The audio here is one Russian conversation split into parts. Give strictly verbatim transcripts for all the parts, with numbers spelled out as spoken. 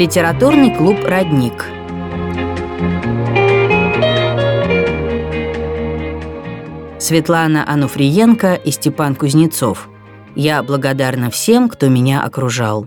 Литературный клуб «Родник». Светлана Ануфриенко и Степан Кузнецов. Я благодарна всем, кто меня окружал.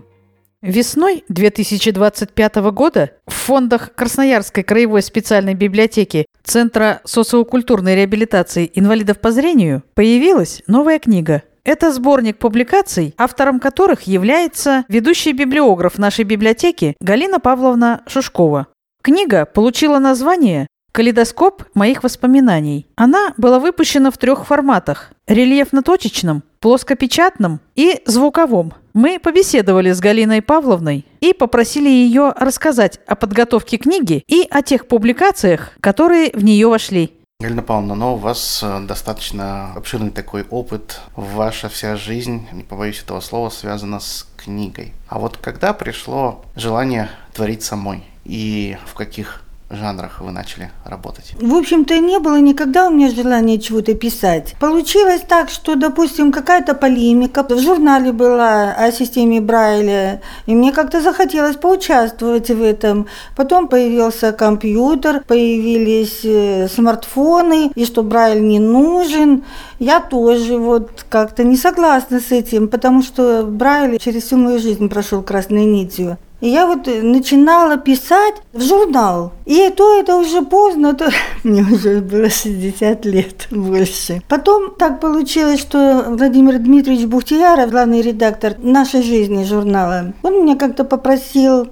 Весной две тысячи двадцать пятого года в фондах Красноярской краевой специальной библиотеки Центра социокультурной реабилитации инвалидов по зрению появилась новая книга. Это сборник публикаций, автором которых является ведущий библиограф нашей библиотеки Галина Павловна Шушкова. Книга получила название «Калейдоскоп моих воспоминаний». Она была выпущена в трех форматах – рельефно-точечном, плоскопечатном и звуковом. Мы побеседовали с Галиной Павловной и попросили ее рассказать о подготовке книги и о тех публикациях, которые в нее вошли. Галина Павловна, но у вас достаточно обширный такой опыт. Ваша вся жизнь, не побоюсь этого слова, связана с книгой. А вот когда пришло желание творить самой и в каких жанрах вы начали работать? В общем-то, не было никогда у меня желания чего-то писать. Получилось так, что, допустим, какая-то полемика в журнале была о системе Брайля, и мне как-то захотелось поучаствовать в этом. Потом появился компьютер, появились смартфоны, и что Брайль не нужен. Я тоже вот как-то не согласна с этим, потому что Брайль через всю мою жизнь прошел красной нитью. И я вот начинала писать в журнал. И то это уже поздно, то мне уже было шестьдесят лет больше. Потом так получилось, что Владимир Дмитриевич Бухтияров, главный редактор «Нашей жизни» журнала, он меня как-то попросил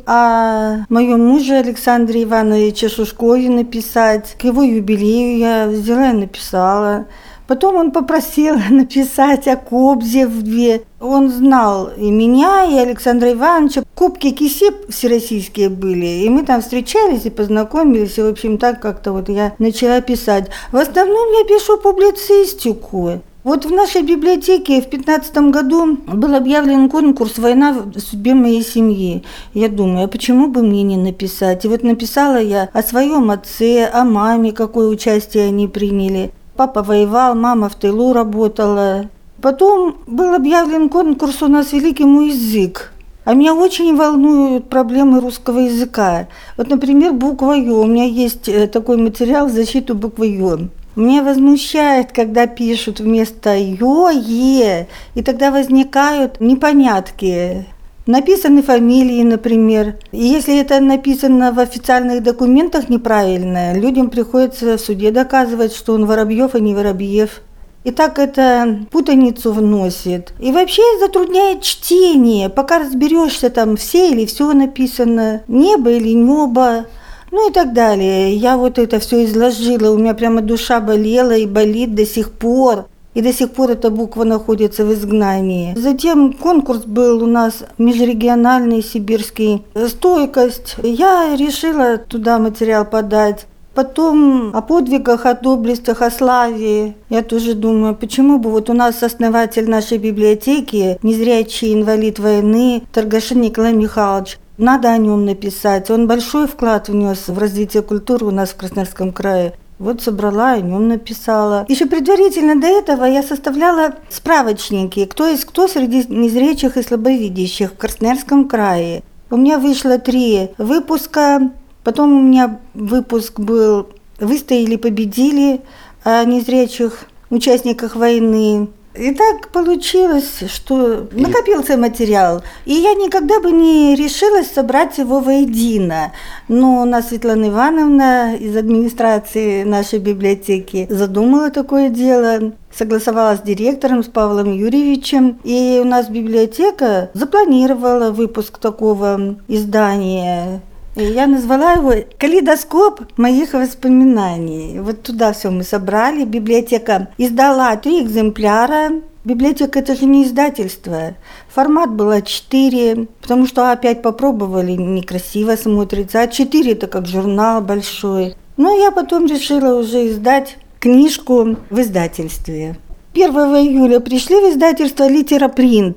о моем муже Александре Ивановиче Шушкове написать. К его юбилею я взяла и написала. Потом он попросил написать о Кобзеве. Он знал и меня, и Александра Ивановича. Кубки КИСИП всероссийские были, и мы там встречались и познакомились, и, в общем, так как-то вот я начала писать. В основном я пишу публицистику. Вот в нашей библиотеке в пятнадцатом году был объявлен конкурс «Война в судьбе моей семьи». Я думаю, а почему бы мне не написать? И вот написала я о своем отце, о маме, какое участие они приняли. Папа воевал, мама в тылу работала. Потом был объявлен конкурс у нас «Великий мой язык». А меня очень волнуют проблемы русского языка. Вот, например, буква «ё». У меня есть такой материал в защиту буквы «ё». Меня возмущает, когда пишут вместо «ё» «е», и тогда возникают непонятки. Написаны фамилии, например. И если это написано в официальных документах неправильно, людям приходится в суде доказывать, что он Воробьев, а не Воробьев. И так это путаницу вносит. И вообще затрудняет чтение, пока разберешься, там все или все написано, небо или небо, ну и так далее. Я вот это все изложила, у меня прямо душа болела и болит до сих пор. И до сих пор эта буква находится в изгнании. Затем конкурс был у нас межрегиональный, сибирский. Стойкость. Я решила туда материал подать. Потом о подвигах, о доблестях, о славе. Я тоже думаю, почему бы вот у нас основатель нашей библиотеки, незрячий инвалид войны, Торгашин Николай Михайлович, надо о нем написать. Он большой вклад внес в развитие культуры у нас в Красноярском крае. Вот собрала, о нем написала. Еще предварительно до этого я составляла справочники, кто есть кто среди незрячих и слабовидящих в Красноярском крае. У меня вышло три выпуска, потом у меня выпуск был «Выстояли, победили» о незрячих участниках войны. И так получилось, что накопился материал, и я никогда бы не решилась собрать его воедино. Но у нас Светлана Ивановна из администрации нашей библиотеки задумала такое дело, согласовала с директором, с Павлом Юрьевичем, и у нас библиотека запланировала выпуск такого издания. И я назвала его «Калейдоскоп моих воспоминаний». Вот туда все мы собрали. Библиотека издала три экземпляра. Библиотека – это же не издательство. Формат был а четыре, потому что опять попробовали, некрасиво смотрится. а четыре – это как журнал большой. Но я потом решила уже издать книжку в издательстве. первого июля пришли в издательство «Литерапринт».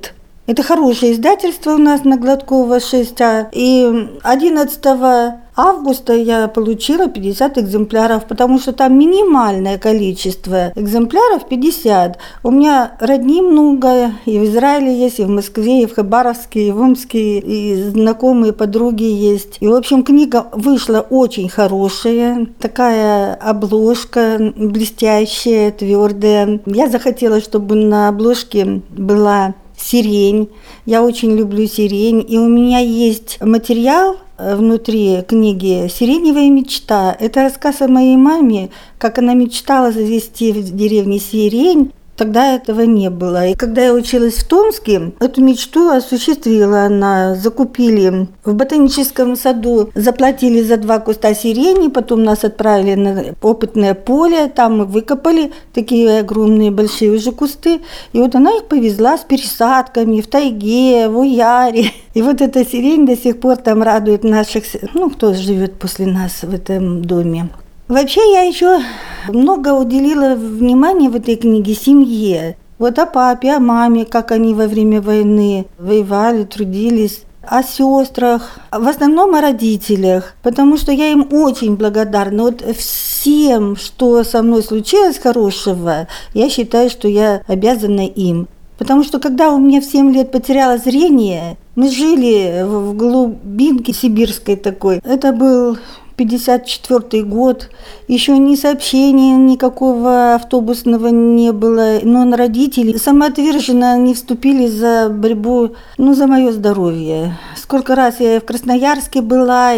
Это хорошее издательство у нас на Гладкова шесть А. И одиннадцатого августа я получила пятьдесят экземпляров, потому что там минимальное количество экземпляров пятьдесят. У меня родни много, и в Израиле есть, и в Москве, и в Хабаровске, и в Омске, и знакомые подруги есть. И, в общем, книга вышла очень хорошая, такая обложка блестящая, твердая. Я захотела, чтобы на обложке была сирень. Я очень люблю сирень. И у меня есть материал внутри книги «Сиреневая мечта». Это рассказ о моей маме, как она мечтала завести в деревне сирень. Тогда этого не было. И когда я училась в Томске, эту мечту осуществила она. Закупили в ботаническом саду, заплатили за два куста сирени, потом нас отправили на опытное поле, там мы выкопали такие огромные большие уже кусты. И вот она их повезла с пересадками в тайге, в Уяре. И вот эта сирень до сих пор там радует наших, ну, кто живет после нас в этом доме. Вообще я еще много уделила внимания в этой книге семье. Вот о папе, о маме, как они во время войны воевали, трудились, о сестрах, в основном о родителях, потому что я им очень благодарна. Вот всем, что со мной случилось хорошего, я считаю, что я обязана им. Потому что когда у меня в семь лет потеряло зрение, мы жили в глубинке сибирской такой. Это был пятьдесят четвёртый год, еще ни сообщения никакого автобусного не было, но родители самоотверженно не вступили за борьбу, ну, за мое здоровье. Сколько раз я и в Красноярске была,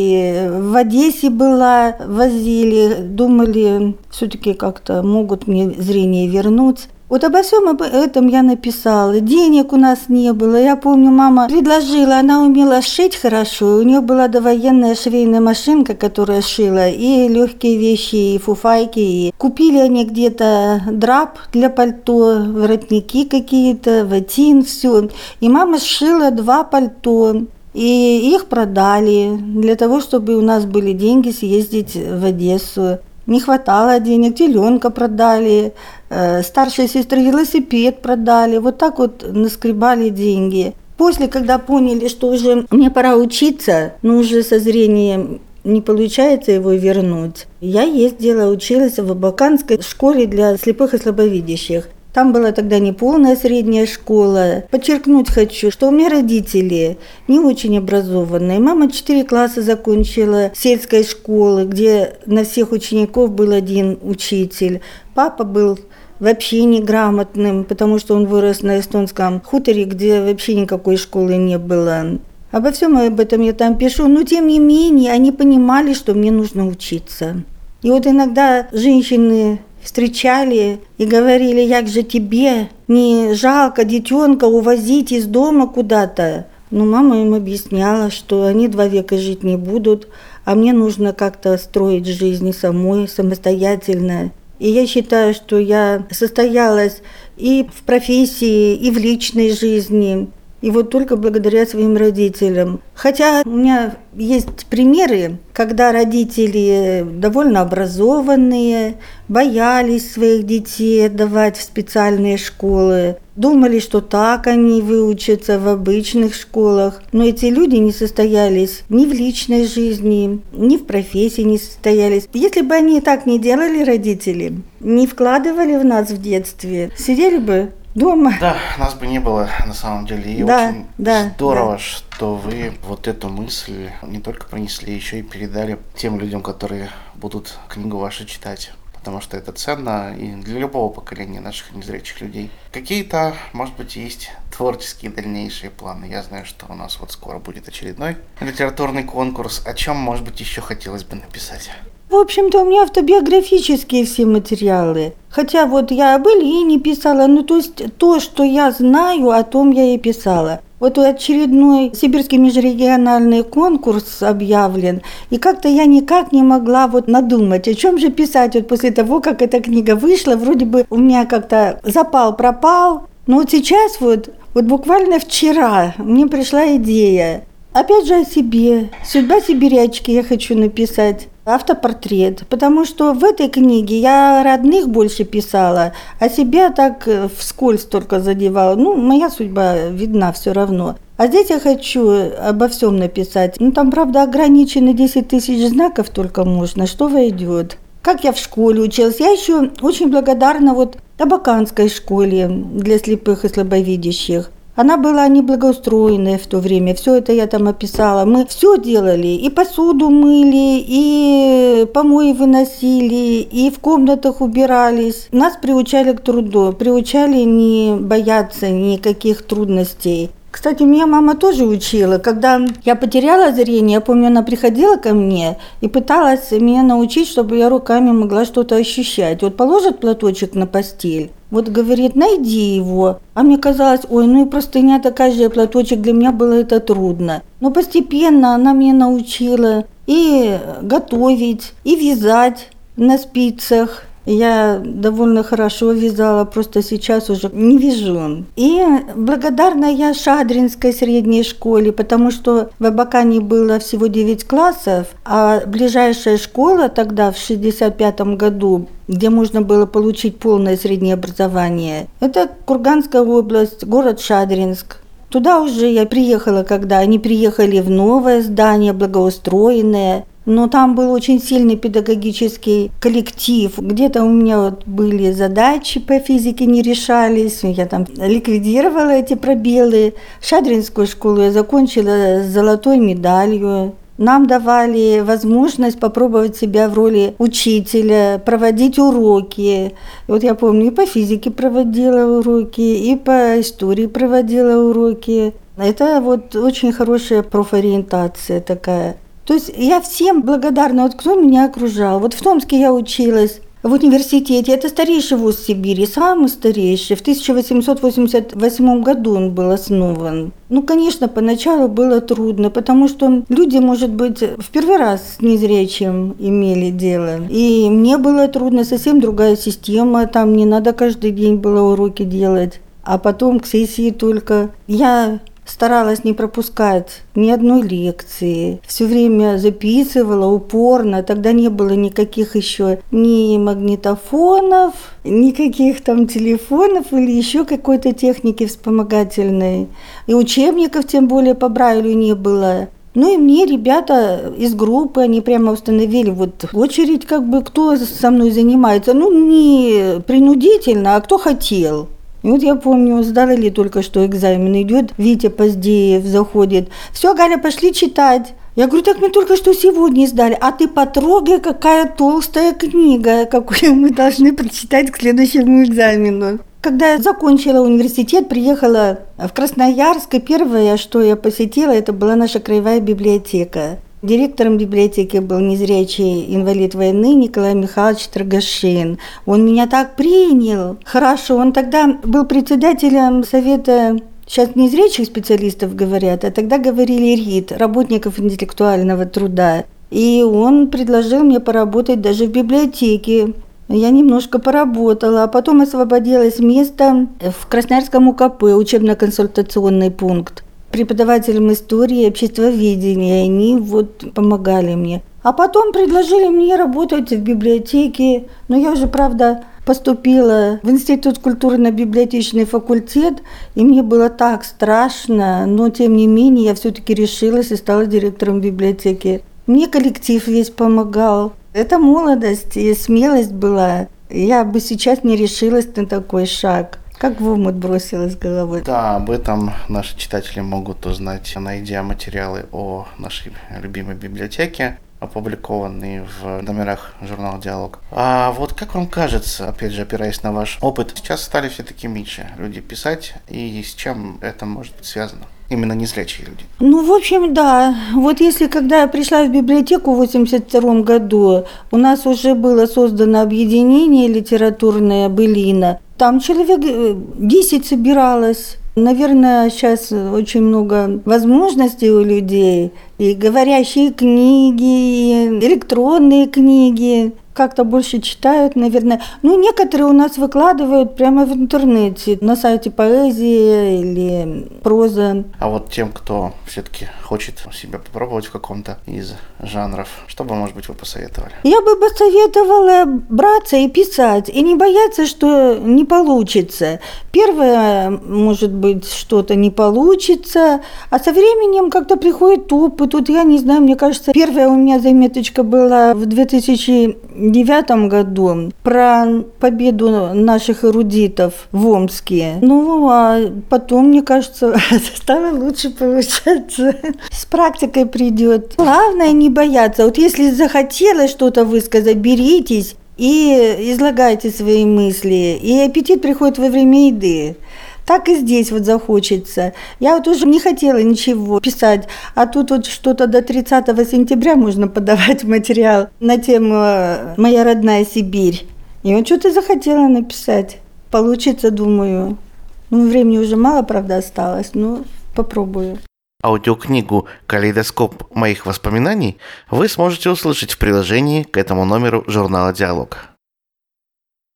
и в Одессе была, возили, думали, все-таки как-то могут мне зрение вернуть. Вот обо всем об этом я написала. Денег у нас не было. Я помню, мама предложила, она умела шить хорошо. У нее была довоенная швейная машинка, которая шила и легкие вещи, и фуфайки. И купили они где-то драп для пальто, воротники какие-то, ватин, все. И мама сшила два пальто. И их продали для того, чтобы у нас были деньги съездить в Одессу. Не хватало денег, теленка продали, э, старшей сестре велосипед продали. Вот так вот наскребали деньги. После, когда поняли, что уже мне пора учиться, но уже со зрением не получается его вернуть, я ездила, училась в Абаканской школе для слепых и слабовидящих. Там была тогда не полная средняя школа. Подчеркнуть хочу, что у меня родители не очень образованные. Мама четыре класса закончила сельской школы, где на всех учеников был один учитель. Папа был вообще неграмотным, потому что он вырос на эстонском хуторе, где вообще никакой школы не было. Обо всем об этом я там пишу, но тем не менее они понимали, что мне нужно учиться. И вот иногда женщины встречали и говорили, как же тебе не жалко детенка увозить из дома куда-то. Но мама им объясняла, что они два века жить не будут, а мне нужно как-то строить жизнь самой, самостоятельно. И я считаю, что я состоялась и в профессии, и в личной жизни. И вот только благодаря своим родителям. Хотя у меня есть примеры, когда родители довольно образованные, боялись своих детей отдавать в специальные школы, думали, что так они выучатся в обычных школах. Но эти люди не состоялись ни в личной жизни, ни в профессии не состоялись. Если бы они так не делали, родители, не вкладывали в нас в детстве, сидели бы дома. Да, нас бы не было на самом деле. И да, очень да, здорово, да. что вы вот эту мысль не только пронесли, еще и передали тем людям, которые будут книгу вашу читать. Потому что это ценно и для любого поколения наших незрячих людей. Какие-то, может быть, есть творческие дальнейшие планы. Я знаю, что у нас вот скоро будет очередной литературный конкурс. О чем, может быть, еще хотелось бы написать? В общем-то, у меня автобиографические все материалы. Хотя вот я об Ильине писала, ну то есть то, что я знаю, о том я и писала. Вот очередной сибирский межрегиональный конкурс объявлен, и как-то я никак не могла вот надумать, о чем же писать вот после того, как эта книга вышла. Вроде бы у меня как-то запал пропал, но вот сейчас вот, вот буквально вчера мне пришла идея. Опять же о себе. Судьба сибирячки я хочу написать. автопортрет, потому что в этой книге я родных больше писала, а себя так вскользь только задевала. Ну, моя судьба видна все равно. А здесь я хочу обо всем написать. Ну, там, правда, ограничено десять тысяч знаков только можно. Что войдет? Как я в школе училась. Я еще очень благодарна вот Абаканской школе для слепых и слабовидящих. Она была неблагоустроенная в то время, все это я там описала. Мы все делали, и посуду мыли, и помои выносили, и в комнатах убирались. Нас приучали к труду, приучали не бояться никаких трудностей. Кстати, меня мама тоже учила. Когда я потеряла зрение, я помню, она приходила ко мне и пыталась меня научить, чтобы я руками могла что-то ощущать. Вот положит платочек на постель, вот говорит, найди его. А мне казалось, ой, ну и простыня такая же, платочек, для меня было это трудно. Но постепенно она меня научила и готовить, и вязать на спицах. Я довольно хорошо вязала, просто сейчас уже не вяжу. И благодарна я Шадринской средней школе, потому что в Абакане было всего девять классов, а ближайшая школа тогда, в шестьдесят пятом году, где можно было получить полное среднее образование, это Курганская область, город Шадринск. Туда уже я приехала, когда они приехали в новое здание, благоустроенное. Но там был очень сильный педагогический коллектив. Где-то у меня вот были задачи по физике, не решались. Я там ликвидировала эти пробелы. Шадринскую школу я закончила с золотой медалью. Нам давали возможность попробовать себя в роли учителя, проводить уроки. И вот я помню, и по физике проводила уроки, и по истории проводила уроки. Это вот очень хорошая профориентация такая. То есть я всем благодарна, вот кто меня окружал. Вот в Томске я училась, в университете. Это старейший вуз Сибири, самый старейший. В тысяча восемьсот восемьдесят восьмом году он был основан. Ну, конечно, поначалу было трудно, потому что люди, может быть, в первый раз с незрячим имели дело. И мне было трудно, совсем другая система. Там не надо каждый день было уроки делать. А потом к сессии только я старалась не пропускать ни одной лекции. Все время записывала упорно. Тогда не было никаких еще ни магнитофонов, никаких там телефонов или еще какой-то техники вспомогательной. И учебников тем более по Брайлю не было. Ну и мне ребята из группы, они прямо установили вот очередь, как бы кто со мной занимается. Ну, не принудительно, а кто хотел. И вот я помню, сдали только что экзамен, идет Витя Поздеев, заходит. Все, Галя, пошли читать. Я говорю, так мы только что сегодня сдали. А ты потрогай, какая толстая книга, какую мы должны прочитать к следующему экзамену. Когда я закончила университет, приехала в Красноярск, и первое, что я посетила, это была наша краевая библиотека. Директором библиотеки был незрячий инвалид войны Николай Михайлович Торгашин. Он меня так принял. Хорошо, он тогда был председателем совета, сейчас незрячих специалистов говорят, а тогда говорили РИТ, работников интеллектуального труда. И он предложил мне поработать даже в библиотеке. Я немножко поработала, а потом освободилось место в Красноярском УКП, учебно-консультационный пункт. Преподавателем истории и обществоведения, и они вот помогали мне. А потом предложили мне работать в библиотеке, но я уже, правда, поступила в Институт культурно-библиотечный факультет, и мне было так страшно, но тем не менее я все-таки решилась и стала директором библиотеки. Мне коллектив весь помогал. Это молодость и смелость была. Я бы сейчас не решилась на такой шаг. Как в омут бросилась головой. Да, об этом наши читатели могут узнать, найдя материалы о нашей любимой библиотеке, опубликованные в номерах журнала «Диалог». А вот как вам кажется, опять же, опираясь на ваш опыт, сейчас стали все-таки меньше люди писать, и с чем это может быть связано? Именно незрячие люди. Ну, в общем, да. Вот если, когда я пришла в библиотеку в восемьдесят втором году, у нас уже было создано объединение литературное «Былина». Там человек десять собиралось. Наверное, сейчас очень много возможностей у людей, И говорящие книги, и электронные книги. Как-то больше читают, наверное. Ну, некоторые у нас выкладывают прямо в интернете, на сайте поэзии или проза. А вот тем, кто все-таки хочет себя попробовать в каком-то из жанров, что бы, может быть, вы посоветовали? Я бы посоветовала браться и писать, и не бояться, что не получится. Первое, может быть, что-то не получится, а со временем как-то приходит опыт. Тут я не знаю, мне кажется, первая у меня заметочка была в две тысячи девятом году про победу наших эрудитов в Омске. Ну, а потом, мне кажется, стало лучше получаться. С практикой придет. Главное не бояться. Вот если захотелось что-то высказать, беритесь и излагайте свои мысли. И аппетит приходит во время еды. Так и здесь вот захочется. Я вот уже не хотела ничего писать, а тут вот что-то до тридцатого сентября можно подавать материал на тему «Моя родная Сибирь». И вот что-то захотела написать. Получится, думаю. Ну, времени уже мало, правда, осталось, но попробую. Аудиокнигу «Калейдоскоп моих воспоминаний» вы сможете услышать в приложении к этому номеру журнала «Диалог».